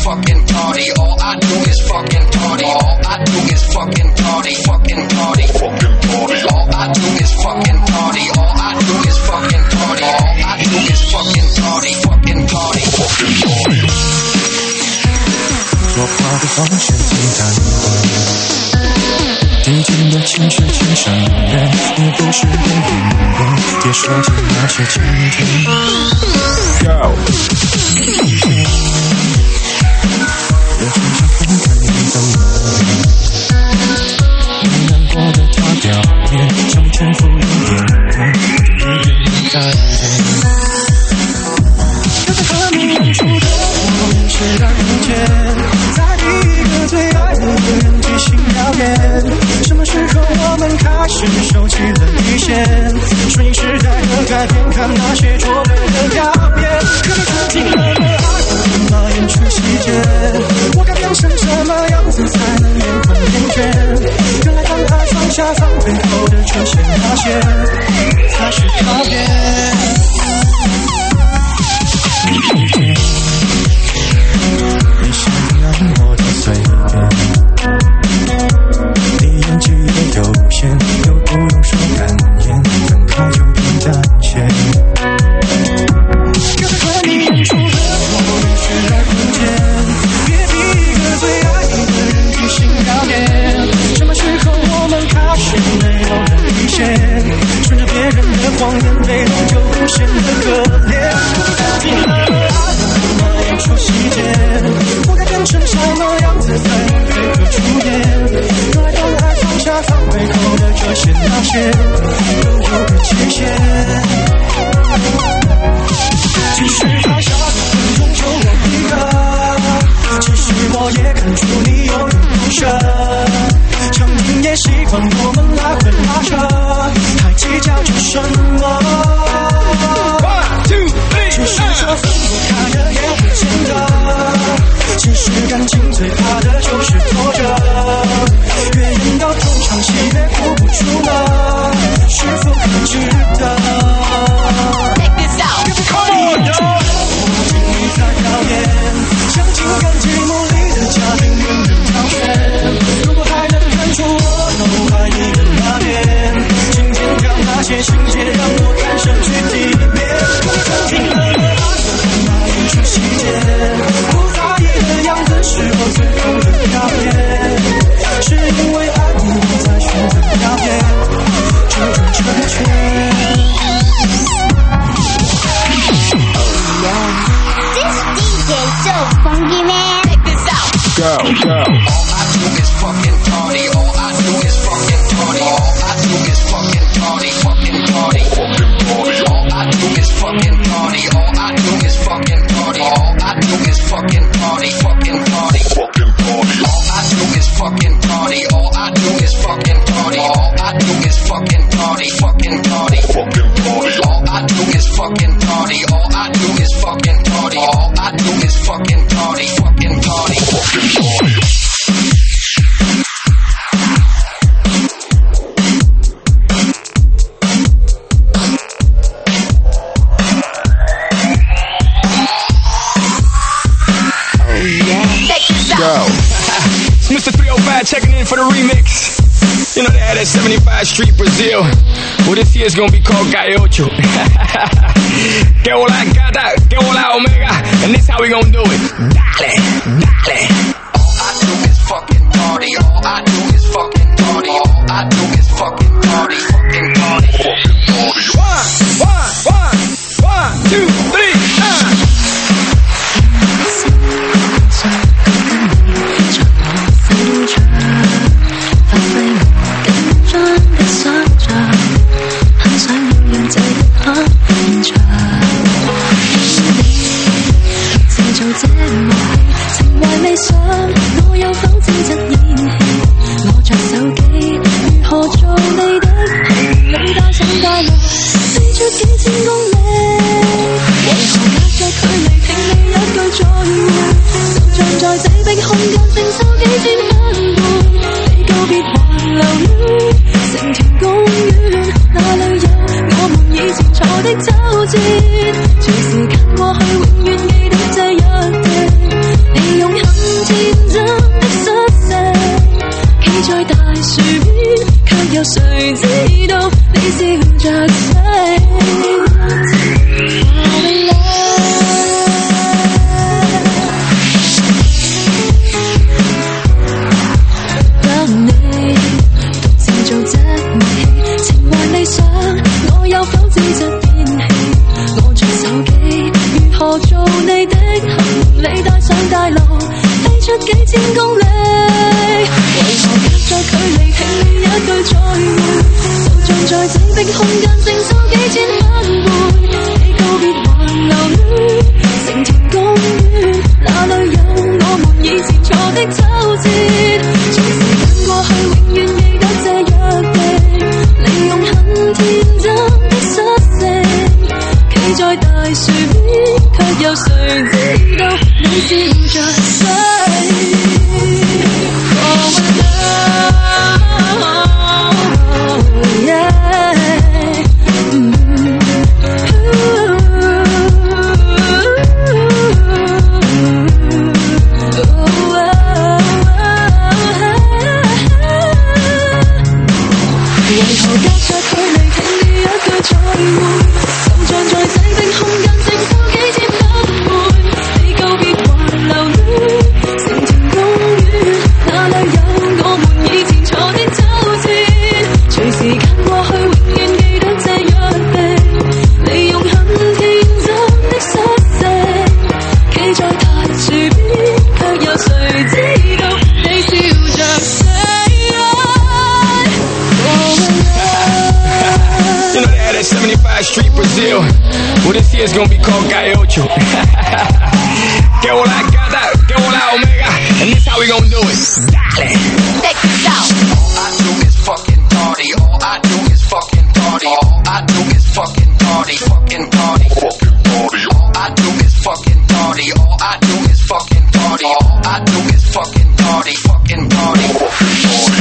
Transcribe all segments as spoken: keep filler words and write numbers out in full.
fucking party. All I do is fucking party. All I do is fucking party. Fucking party. Fucking party. All I do is fucking party. All I do is fucking party. All I do is fucking party. Fucking party. Fucking party. 说话的方式挺淡的，递进的情绪轻声人，也不是给别人接受尽那些倾听。Go。也常常分开你的门，你难过的他表演，像全副有点痛，一点改变。就在和你演出的我们视而不见，在一个最爱的人即兴表演。什么时候我们开始收起了底线？顺应时代的改变，看那些拙劣的表演。可你曾经那么爱我，那演出细节，我该变成什么样子才能眼眶厌倦？原来当爱放下放背后的这些那些，才是告别。你像让我的嘴边，你演技的有限，又不用说感言，分开就变淡些。就在和你演出的我们视而不见，别逼一个最爱你的人即兴表演。什么时候我们开始没有了底线？顺着别人的谎言，背后就无限的可怜。可你曾经那么爱我，演出细节，我该变成什么样子才能配合出演？原来当爱放下放背后的这些那些，都有个界限。其实台下的观众就我一个，其实我也看出你有点不舍，场景也习惯我们来回拉扯，还计较着什么？只是说分不开的也不见得，其实感情最怕的就是拖着，越演到中场戏越哭不出了，是否可值得？ Take this out, come on, yo！ 我尽力在表演，像情感节目里的嘉宾任人挑选。如果还能看出我脑海里的那边，请剪掉那些情节，让我看上去体面。曾经的爱我，那演出细节，不在意的样子是我最后的表演，是因为爱你我才选择表演，这种成全。 Funky man, take this out. Go, go. All I do is fucking party. All I do is fucking party. All I do is fucking party. Fucking party. Fucking party. All I do is fucking party. All I do is fucking party. All I do is fucking party. Fucking party. Fucking party. All I do is fucking party. All I do is fucking party. All I do is fucking party. Fucking party. Fucking party. All I do is fucking party. All I do is fucking party. All I do is fucking party. Fucking party. Fucking party. It's Mister three oh five checking in for the remix. You know they had that seventy-five Street Brazil. Well, this year's gonna be called Calle Ocho. Que hola gata, que hola omega. And this how we gonna do it. Dale, dale. All I do is fucking party. All I do is fucking party. All I do is fucking party. Fucking party. Fucking party. One, one, one, one, two, three, nine. 谁知道你笑着死？當你獨自做這遊戲，情懷理想，我有否資質演戲？我着手機，如何做你的行李帶上大路，飛出幾千公里？為何隔着距離聽你一句再會，就像在這逼空間承受幾千分貝？你告別還留戀成田公園，哪裏有我們以前坐的秋千？隨時間過去，永遠記得這約定，利用很天真的率性，企在大樹邊，卻有誰知道你笑着死？ seventy-five Street Brazil. Well, this here's gonna be called Calle Ocho. Que hola gata, que hola omega. And this how we gonna do it. Dale. Check this out. All I do is fucking party. All I do is fucking party. All I do is fucking party. Fucking party. Fucking party. All I do is fucking party. All I do is fucking party. All I do is fucking party. Fucking party. Fucking party.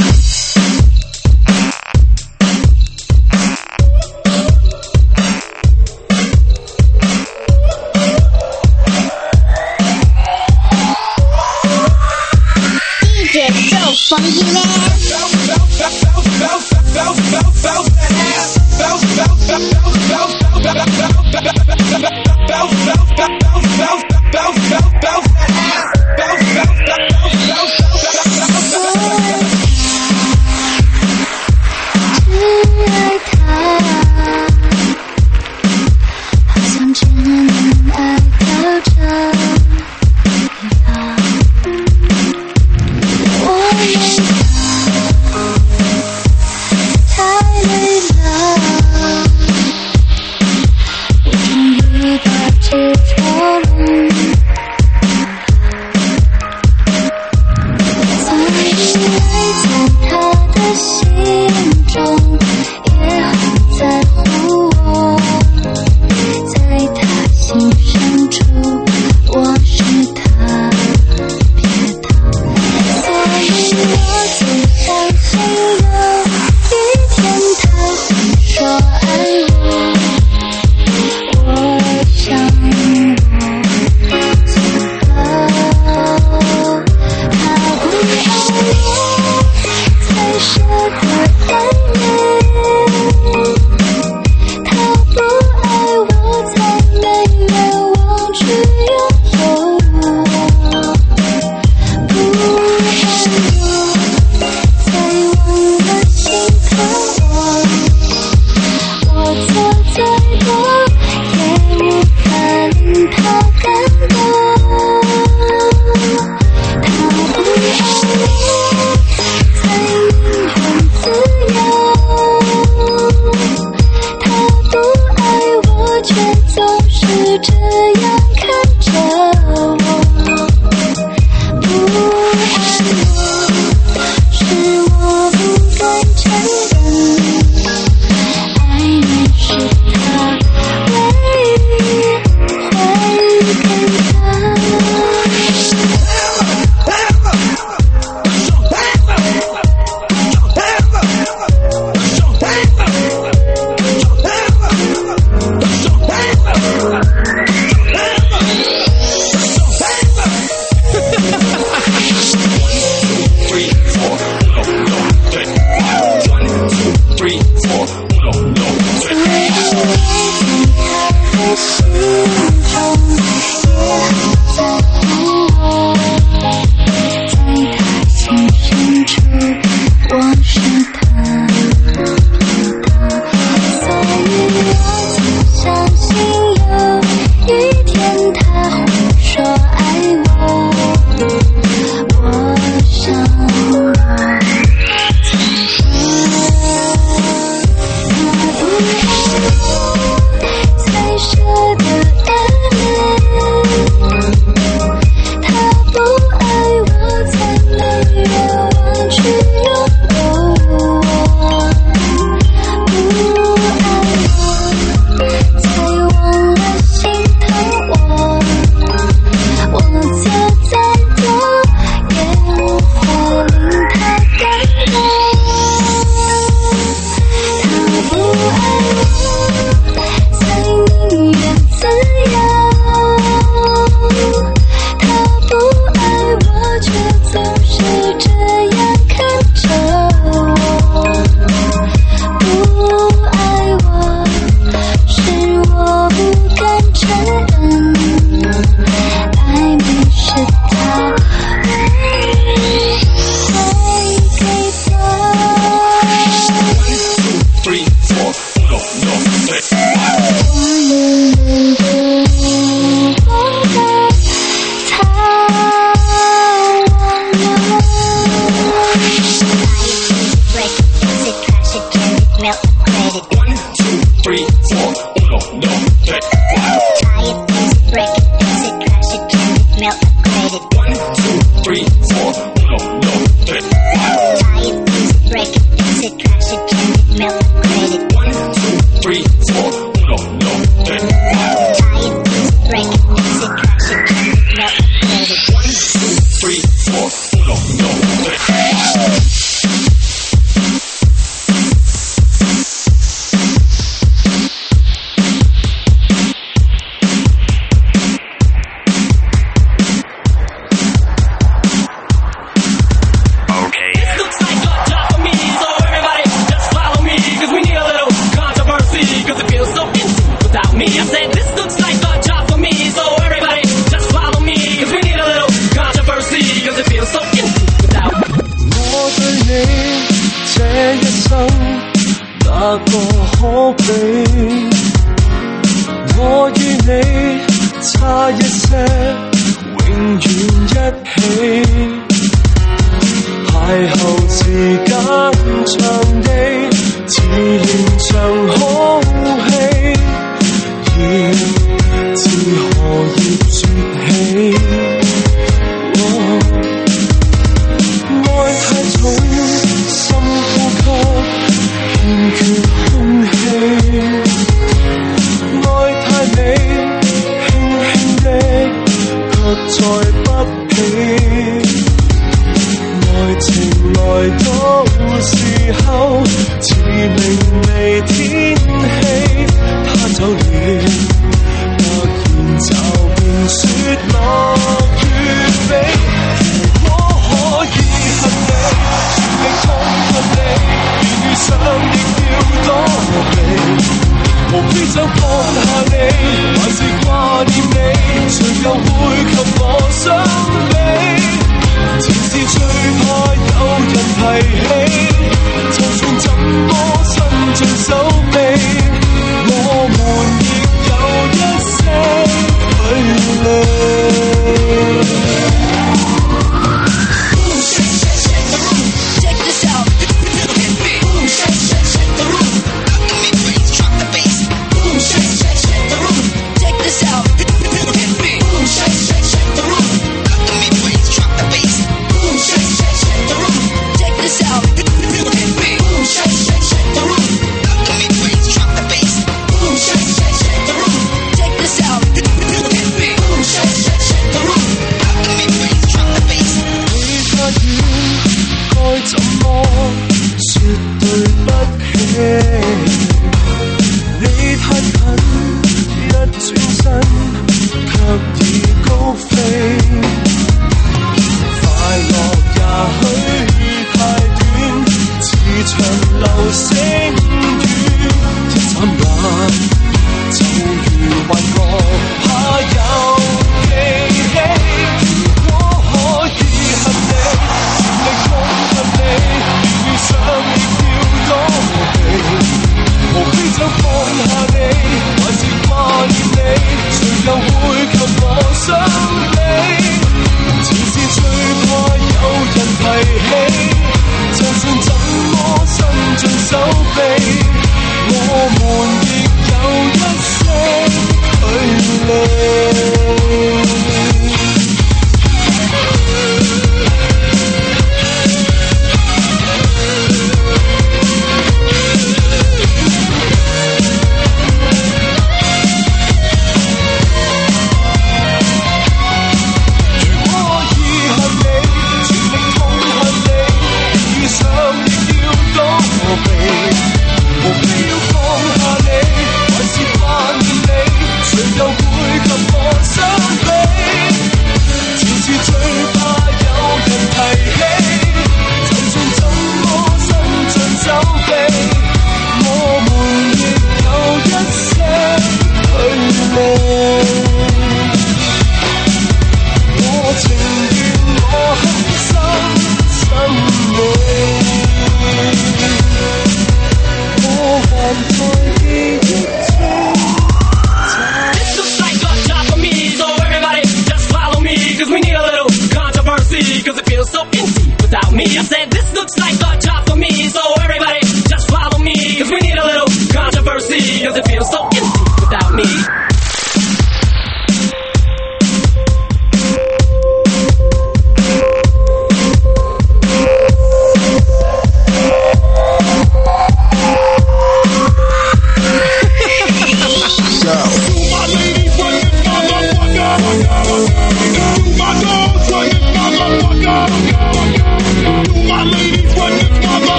Funky man. One, two, three, four, uno, dos, tres. Tie it, use it, break it, fix it, crash it, change it, melt it, grade it. One, two, three, four, uno, dos, tres. Tie it, use it, break it, fix it, crash it, change it, melt it, grade it. One, two, three, four, uno, dos, tres. 哪個可比？我與你差一些，永遠一起。邂逅時間長地，似連場好戲，要自何葉説起？哦，愛太重，深呼吸。欠缺空氣，愛太美，輕輕的，卻再不起。愛情來到時候，似明媚天氣，他走了，突然就變雪落月飛。我可以恨你，全力痛恨你。遇上亦要躲避，無非想放下你，還是掛念你，誰又會及我相比？前事最怕有人提起，就算怎麼伸盡手臂，我們亦有一些距離。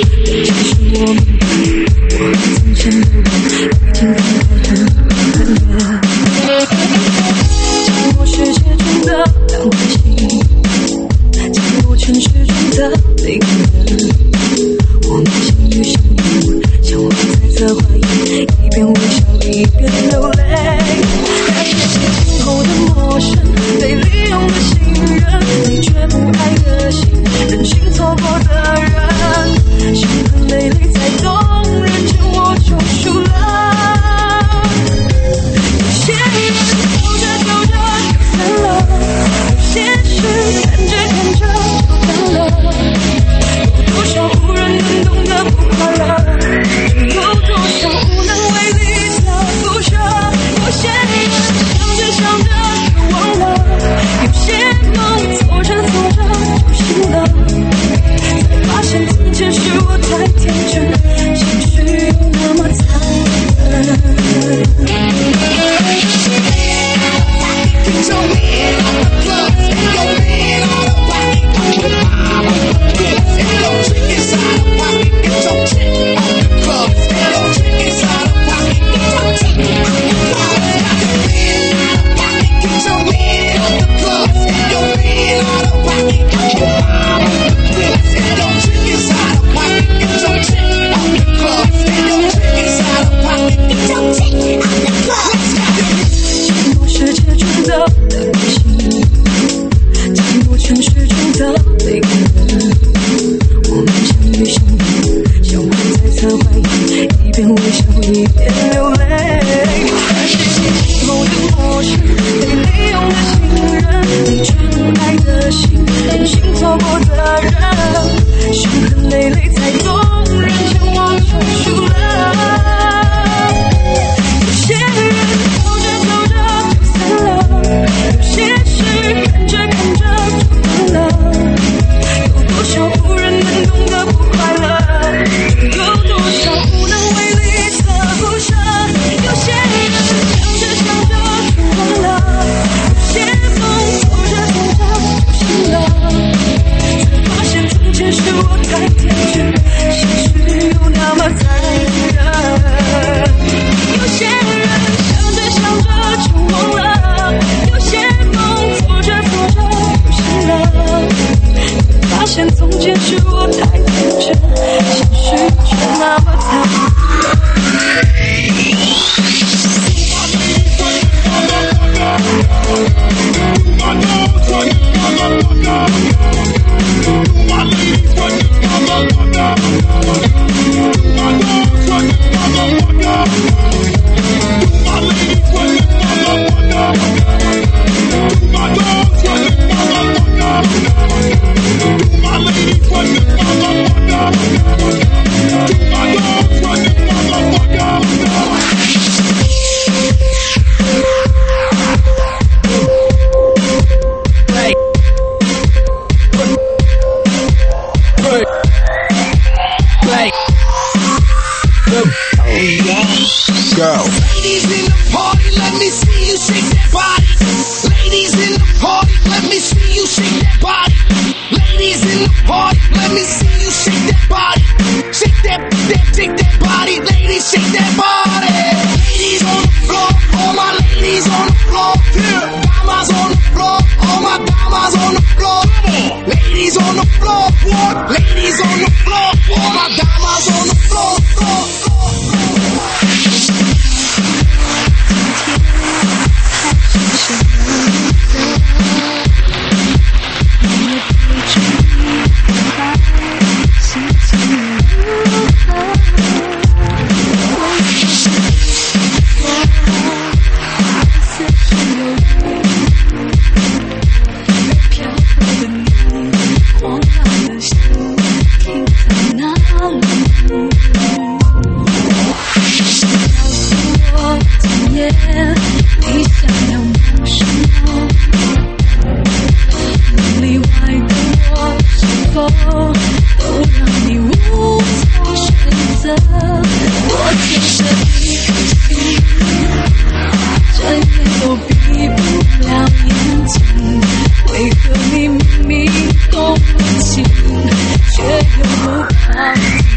其实我明白，我和从前的我已经分开很远。紧握世界中的两颗心，紧握城市中的每个人。我们相遇相拥，相互猜测怀疑，一边微笑一边流泪。那些邂逅的陌生，被利用的信任，你却不爱的心，任性错过的人，伤痕累累才懂，认真我就输了。有些人走着走着就散了，有些事看着看着就淡了。有多少无人能懂的不快乐，有多少无能为力的不舍。有些人想着想着就忘了，有些梦做着做着就醒了，才发现从前是我太天真，现实又那么残忍。为何你明明懂得情，却又不靠近？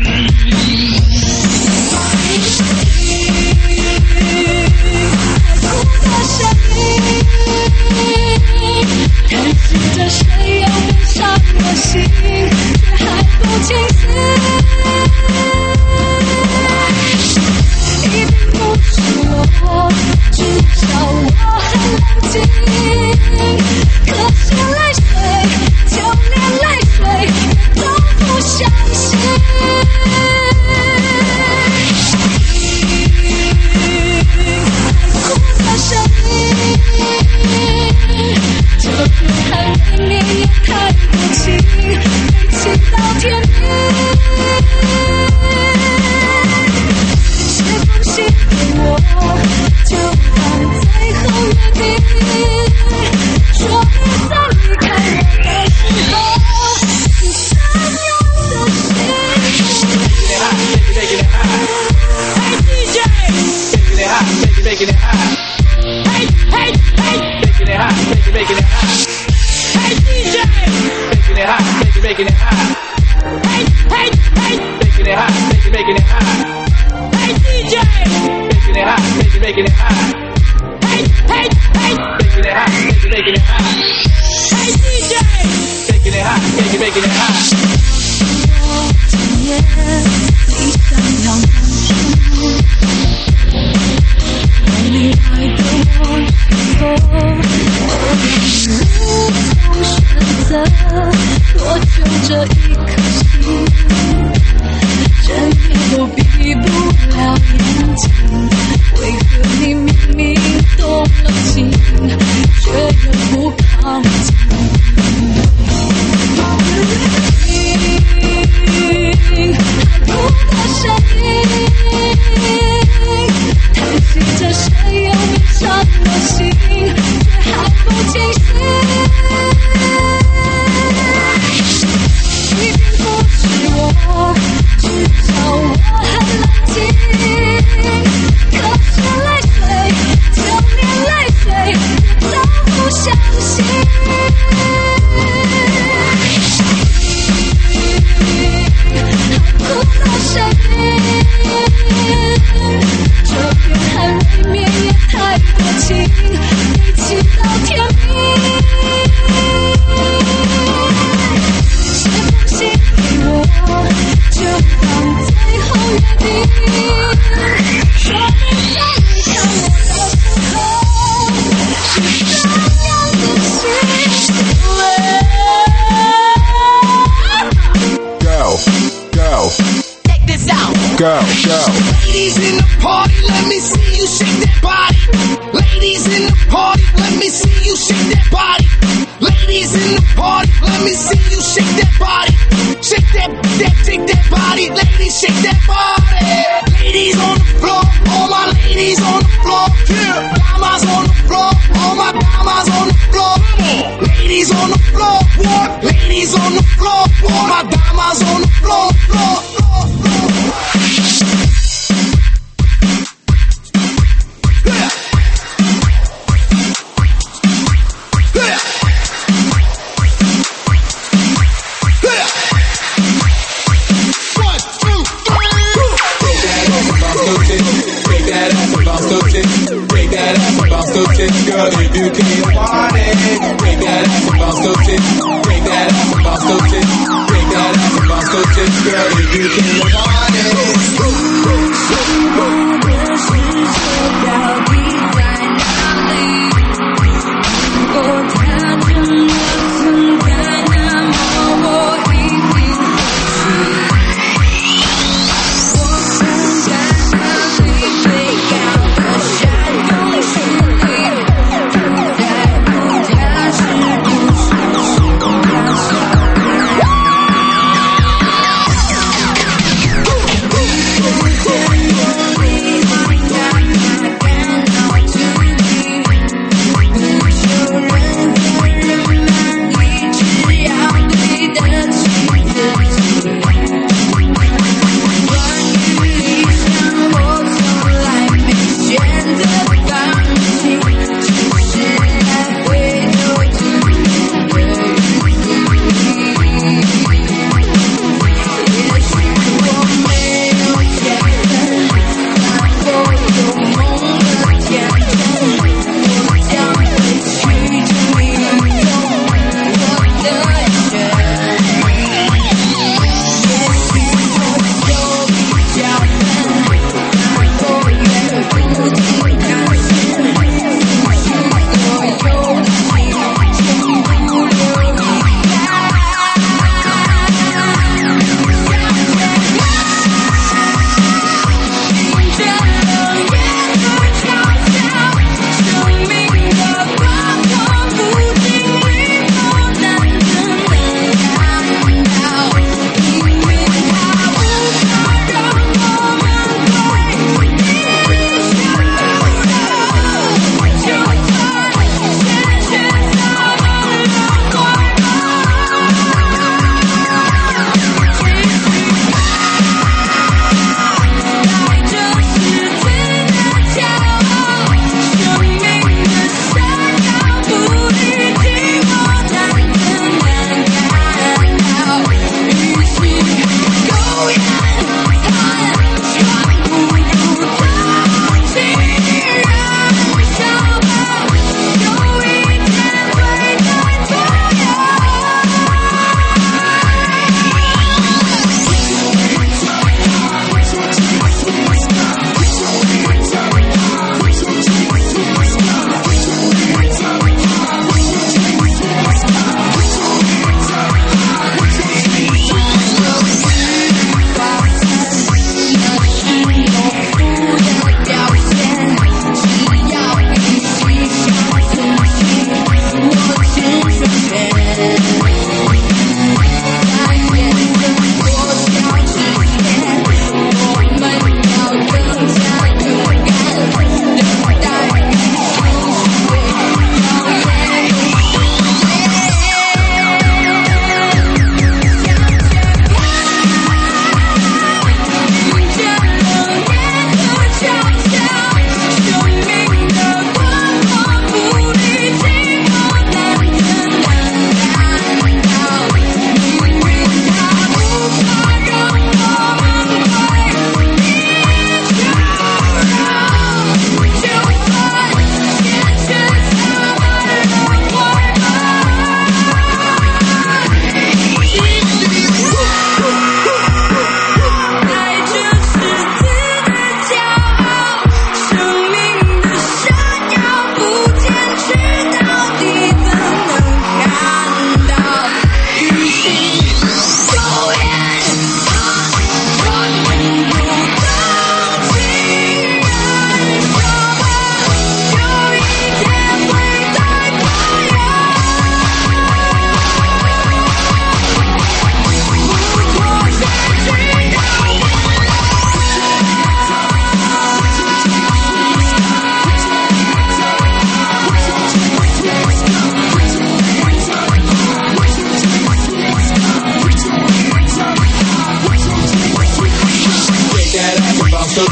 Go, go. Ladies in the party, let me see you shake that body. Ladies in the party, let me see you shake that body. Ladies in the party, let me see you shake that body. Shake that, that, shake that body. Ladies, shake that body. Ladies on the floor, all my ladies on the floor. Yeah. Damas on the floor, all my damas on the floor. Ladies on the floor, what? Ladies on the floor, all my damas on the floor, floor, floor, floor. Girl, if you can't party, break that ass and bounce those tits. Break that ass and bounce those tits. Break that ass and bounce those tits. Girl, if you can't party. Woo!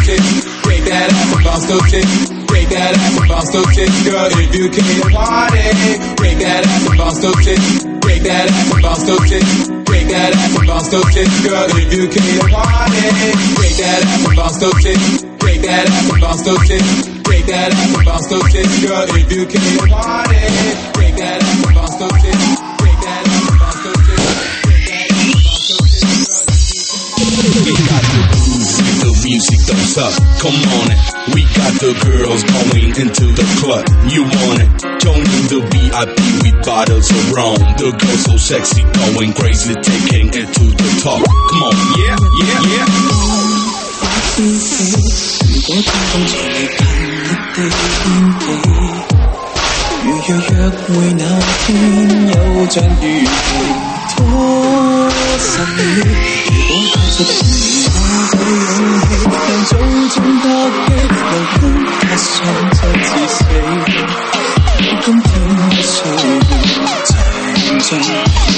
tits. Break that ass and bounce those tits. Break that ass and bounce those tits, girl. If you came to party, break that ass and bounce those tits. Break that ass and bounce those tits. Break that ass and bounce those tits, girl. If you came to party, break that ass and bounce those tits. Break that ass and bounce those tits. Break that ass and bounce those tits, girl. If you came to party, break that ass and bounce those tits. Break that ass and bounce those tits. Break that ass and bounce those tits. We got the groove, the music don't stop. Come on it. We got the girls going into the club. You want it? Joining the V I P with bottles of rum. The girls so sexy, going crazy, taking it to the top. Come on, yeah, yeah, yeah. 如果天空在你近的天地，如若約會那天有像預期，拖實了。如果告訴你我有勇氣，能做盡特技，能跟他相親至死。今天不需要情盡，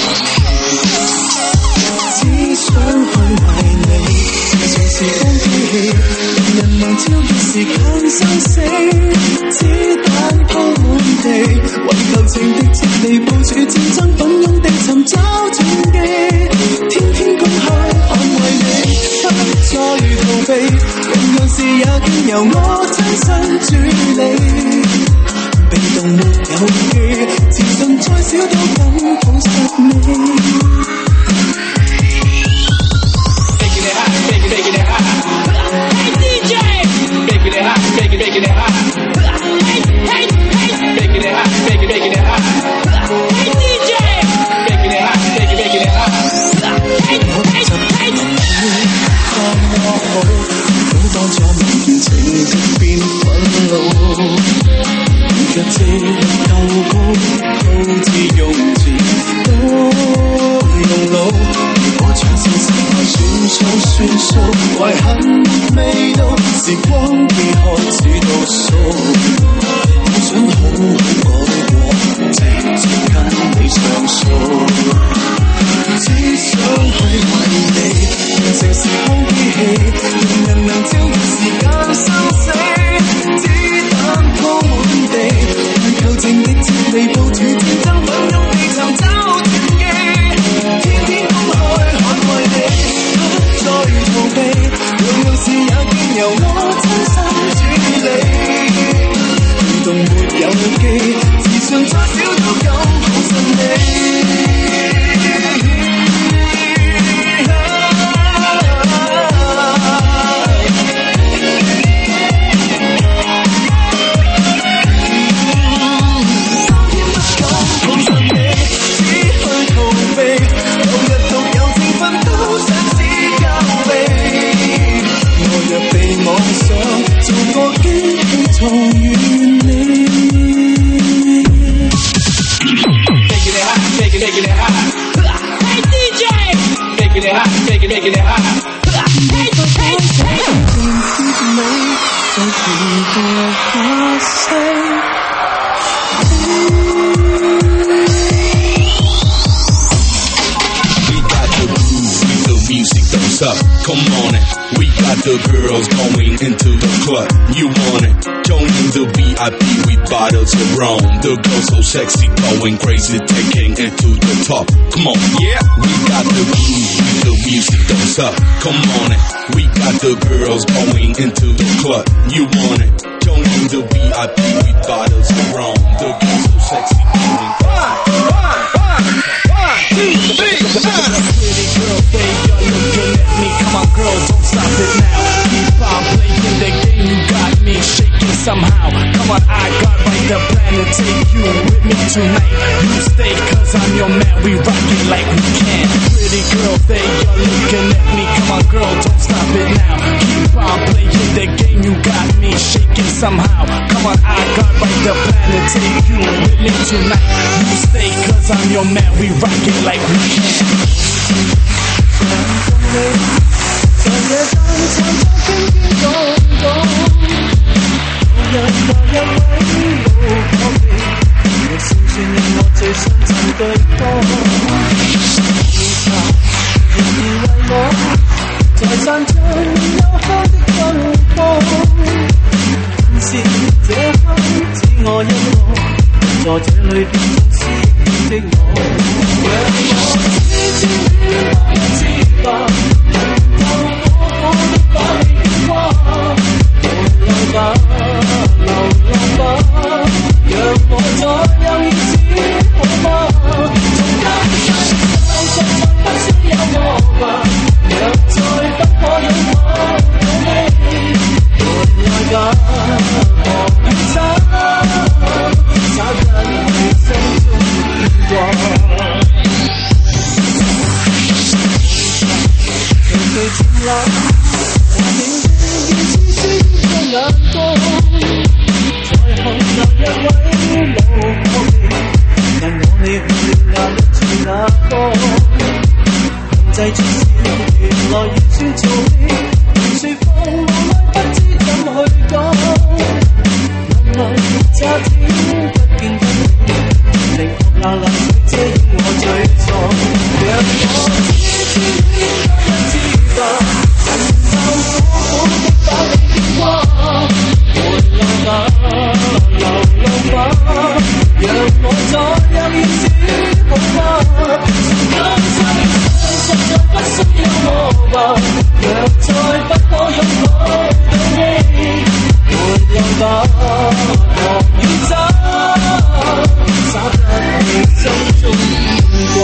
只想去為你。 像時光機器，人能超越時間生死，子彈鋪滿地，為求情敵撤離，部署戰爭，奮勇地尋找轉機，天天公開捍衛你，不再逃避，任何事也經由我親身處理，被動沒有記，自信再少都敢抱實你。 Making it hot. Hey D J, making it hot, making making it hot. Hey hey hey, making it hot, making making it hot. Hey D J, making it hot, making making it hot. Hey hey hey. 當我好，好當初明見情節變憤怒，若這力夠高，高至用字都用腦。 我唱聲時來算數算數，遺憾未到，時光已開始倒數。我想好好改過，直接跟你上訴。只想去為你，完成時光機器，讓人能超越時間生死。子彈鋪滿地，為求情敵撤離，部署戰爭，奮勇地尋找轉機，天天公開。 再逃避，樣樣事也經由我親身處理，被動沒有記，自信再少都敢抱實你。三天不敢抱實你，只去逃避，舊日獨有情分都想。 若被妄想，做個機器重遠你。 Making it hot, making making it hot. Hey D J, making it hot, making making it hot. Hey hey hey. 你在期待發聲。 Music don't stop, come on it. We got the girls going into the club. You want it? Joining the V I P with bottles of rum. The girls so sexy, going crazy, taking it to the top. Come on, yeah. We got the groove, the music don't stop. Come on it. We got the girls going into the club. You want it? Joining the V I P with bottles of rum. The girls so sexy, going crazy. One, one, one, one, two, three, uh. Pretty girl, they are looking at me. Come on, girl, don't stop it now. Keep on playing the game. You got me shaking somehow. Come on, I got right the plan to take you with me tonight. You stay, cause I'm your man. We rock it like we can. Pretty girl, they are looking at me. Come on, girl, don't stop it now. Keep on playing the game. You got me shaking somehow. Come on, I got right the plan to take you with me tonight. You stay, cause I'm your man. We rock it like we can. 在夜間散發經典種種，無人話一位老夥記，若笑算令我最深沉對方。現實仍然為我，在散盡幽香的燈光。 裏邊總是的我，讓我知知戀愛一次吧，透過我的把你牽掛，回來吧，流浪吧，讓我再有意思好嗎？從今世實在不需要我吧，若再不可擁抱到你，回來吧，莫要走。找緊你心中牽掛，隨隨漸冷，我仍然見痴痴的眼光，在看那一位老夥計，但我離去眼一處那方，控制住笑，原來要算做戲，如説放無奈不知怎去講。差點不見得你，寧學那冷水遮掩我沮喪，讓我知知戀愛一次吧，承受苦苦的把你牽掛，回來吧，流浪吧，讓我再有意思好嗎？從今世實在不需要我吧，若再不可擁抱到你，回來吧。找緊你心中牽掛。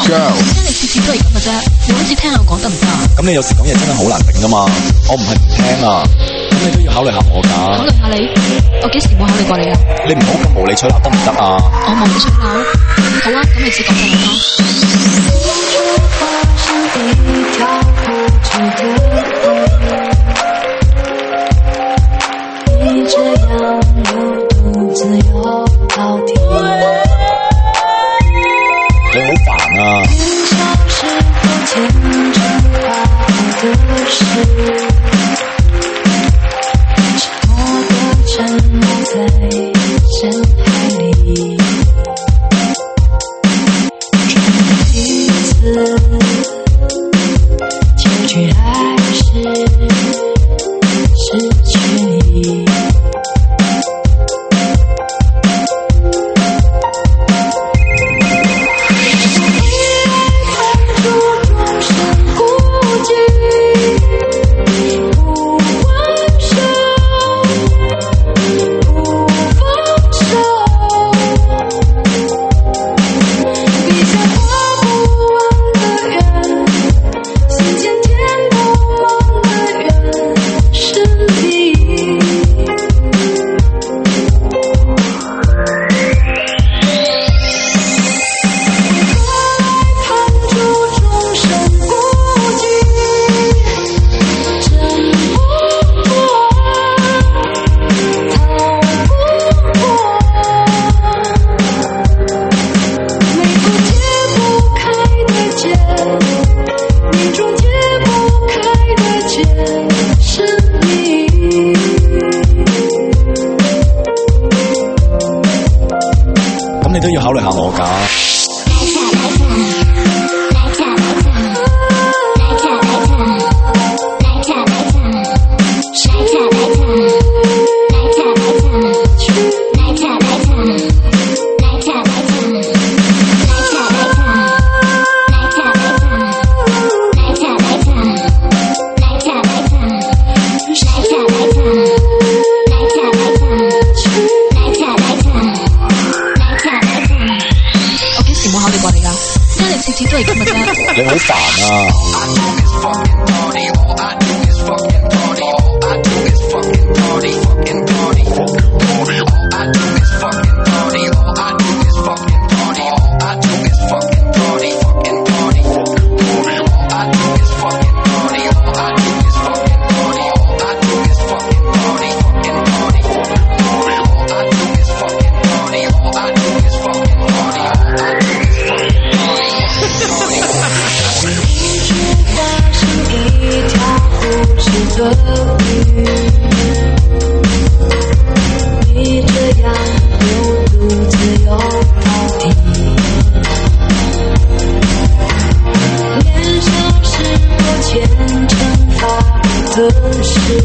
girl。 因為次次都係咁嘅啫，你好似聽我講得唔得啊？ 咁你有時講嘢真係好難頂噶嘛，我唔係唔聽啊，咁你都要考慮下我㗎。 考慮下你，我幾時冇考慮過你啊？ 你唔好咁無理取鬧得唔得啊？ 我無理取鬧，好啦，咁你只講就係啦。你這樣又獨自遊到底。 你好煩啊！你都要考慮下我㗎。你好煩啊！你這樣又獨自遊到底，年少時我虔誠發的誓，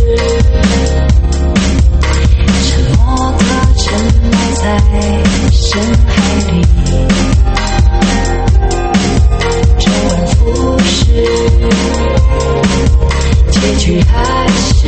沉默地沉埋在深海裡，周而復始，結局還是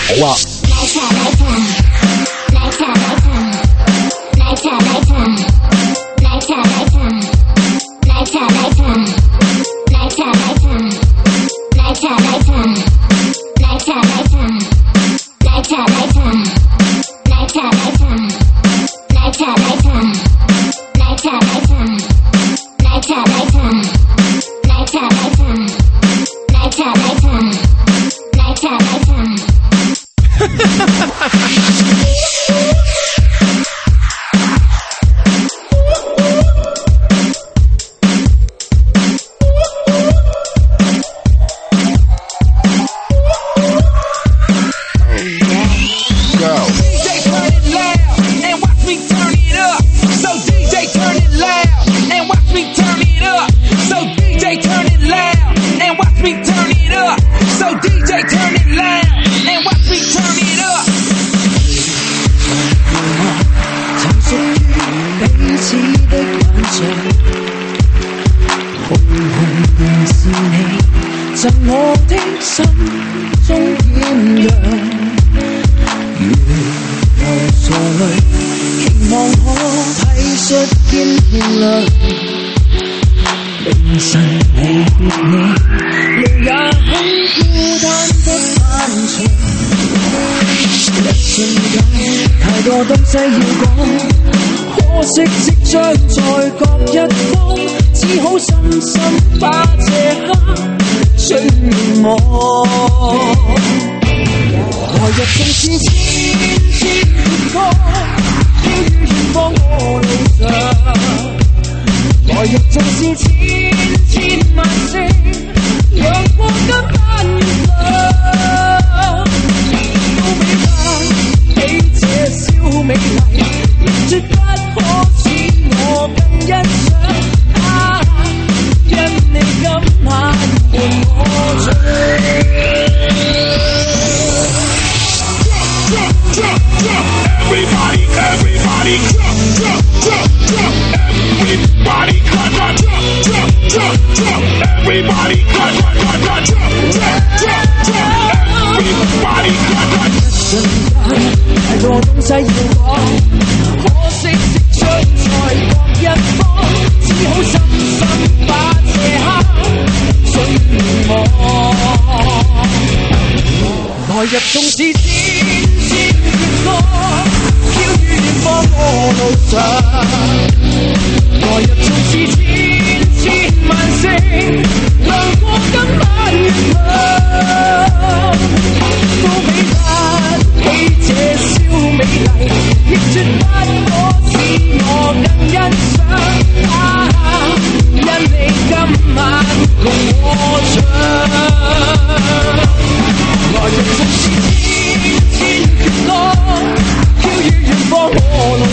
哇！ 来唱来唱，来唱来唱，来唱来唱，来唱来唱，来唱来唱，来唱来唱，来唱来唱，来唱来唱，来唱来唱，来唱来唱，来唱来唱，来唱来唱，来唱来唱，来唱来唱，来唱来唱，来唱来唱。 贈我的心中顯亮，如流傻淚，期望可體恤見天亮。明晨離別你，路也很孤單的漫長。一瞬間，太多東西要講，可惜即將在各一方，只好深深把這刻追望。來日縱是千千闕歌，飄於遠方我路上。來日縱是千千萬星，陽光今晚月亮，都比不起這小美麗，絕不可使我更欣賞。啊，因你今晚伴我唱。 Everybody, everybody, jump, jump, jump, jump. Everybody, cut, cut, jump, jump, jump, jump. Everybody, cut, cut, cut, cut, jump, jump, jump, jump. Everybody, cut, cut. 一瞬間，太多東西要講，可惜即將在各一方，只好深深把這刻追望。來日縱是千千闕歌，飄於遠方我路上。來日縱是千千萬星，亮過今晚月亮，都比不起這小美麗，亦絕不可使我更欣賞。啊，因你今晚共我唱。來日縱是千千闕歌，飄於遠方我路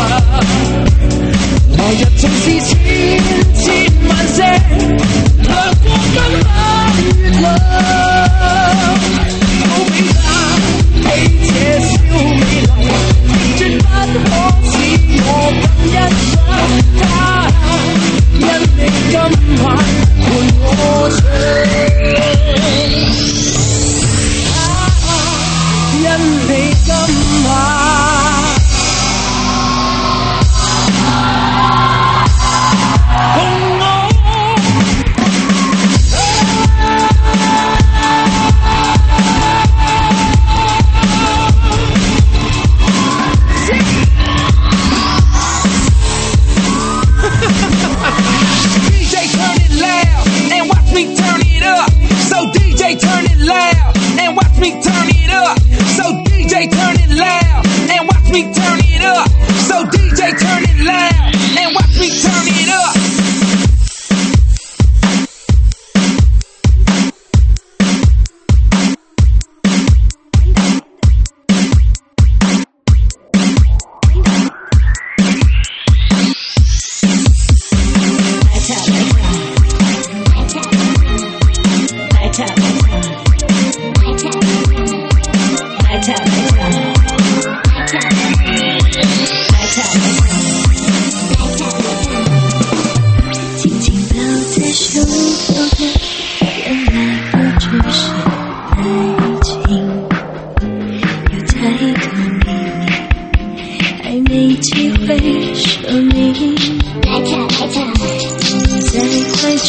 上。來日縱是千千萬星，亮過今晚月亮，都比不起這小美麗，亦絕不可使我更欣賞。啊，因你今晚伴我唱。因你今晚。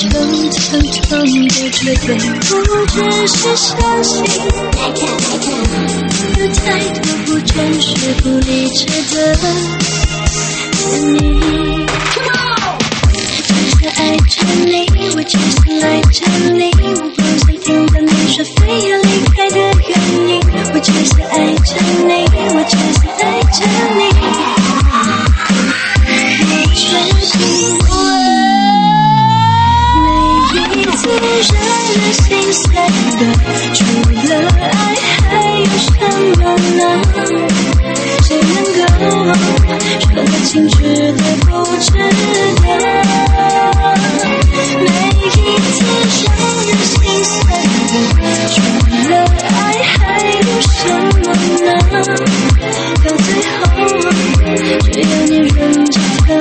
就疼痛的绝对，不只是相信。有太多不真实、不理智的你。只是爱着你，我只是赖着你，我不想听到你说非要离开的原因。我只是爱着你，我只是爱着你，我决定。每一次让人心碎的，除了爱还有什么呢？谁能够说得清楚的不值得？每一次让人心碎的，除了爱还有什么呢？到最后只有你认真的，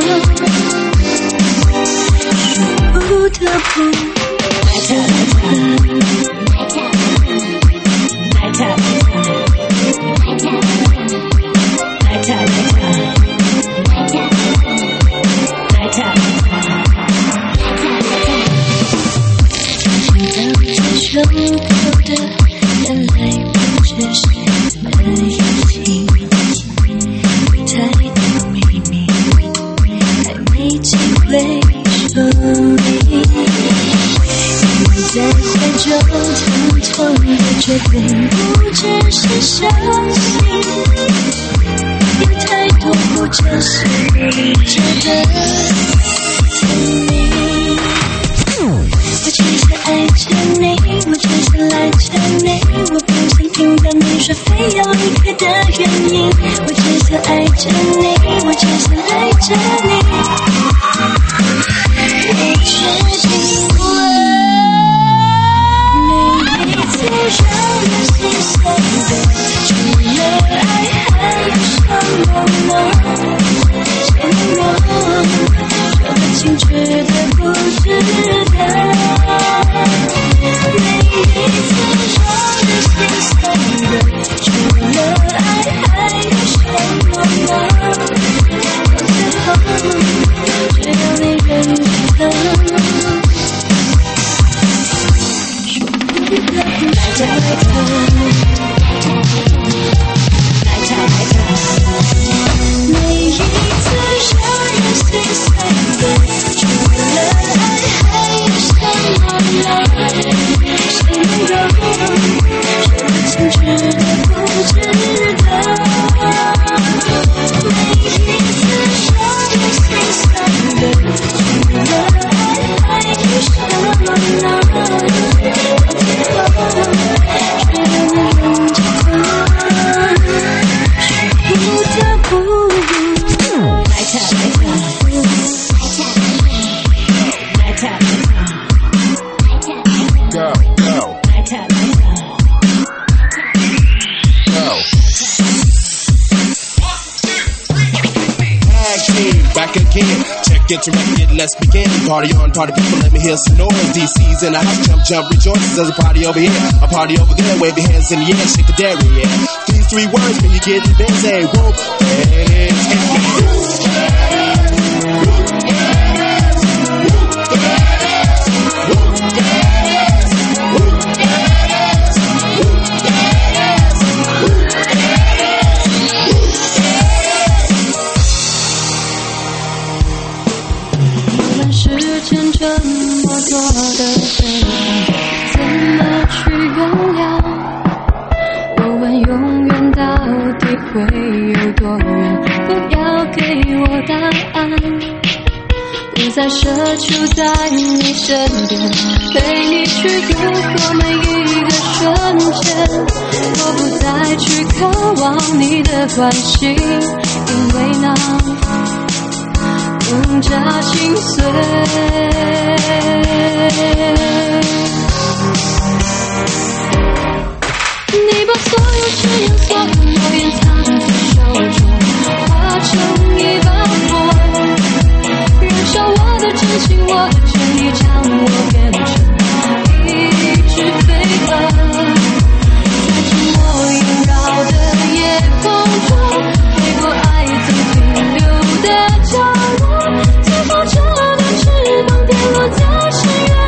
说不得不来他来他来他来他来他来他胸口的原来不只是爱情，会太多秘密，还没机会说明。你在怀中疼痛的绝对，不只是相信。有太多不真实、不理智的你。我只是爱着你，我只是赖着你，我不想听到你说非要离开的原因。我只是爱着你，我只是赖着你，我决定。每一次让人心碎的，除了爱还有什么呢？谁能够说得清楚的不值得？每一次让人心碎的，除了爱还有什么呢？到最后只有你认真的，说不得不来他来他来他来他。每一次让人心碎的，除了爱还有什么呢？谁能够说得清楚的不值得？每一次让人心碎的，除了爱还有什么呢？到最后只有你认真的，说不得不来他来他来他来他。 Go, go, 来他来他。 go. Tag team, back again. Check it, your record, let's begin. Party on, party people, let me hear some noise. D C's in the house, jump, jump, rejoice. There's a party over here, a party over there. Wave your hands in the air, shake the dairy, yeah. These three words when you get busy. Whoop, dance, 这么多的悲伤，怎么去原谅？我问永远到底会有多远？不要给我答案，不再奢求在你身边，陪你去度过每一个瞬间。我不再去渴望你的关心，因为那更加心碎。你把所有誓言、所有诺言藏在手中，化成一把火，燃烧我的真心，我的真意，将我变成一只飞蛾，在沉默萦绕的夜空中，飞过爱曾停留的角落，最后折的翅膀跌落在深渊。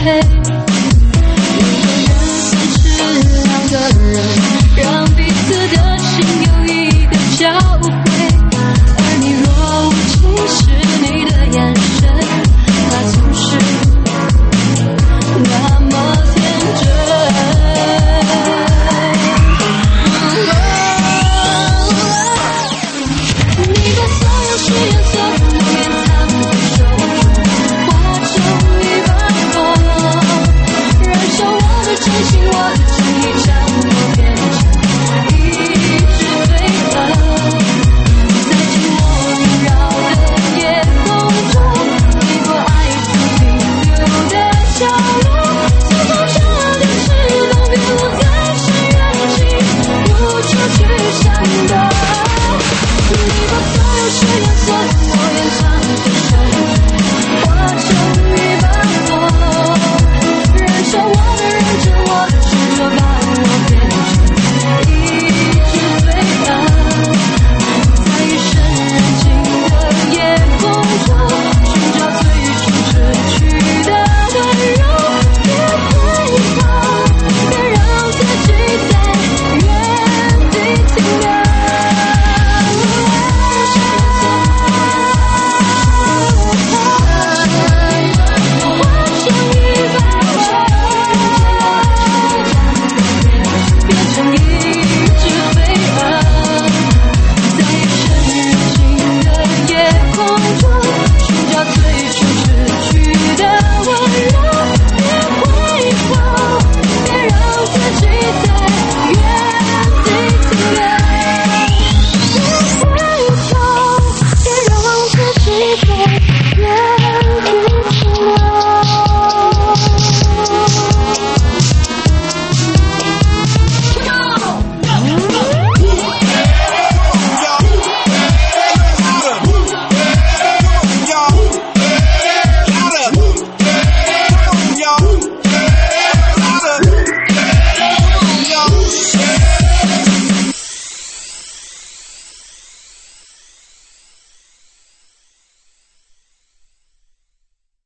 配。有的人像是两个人，让彼此的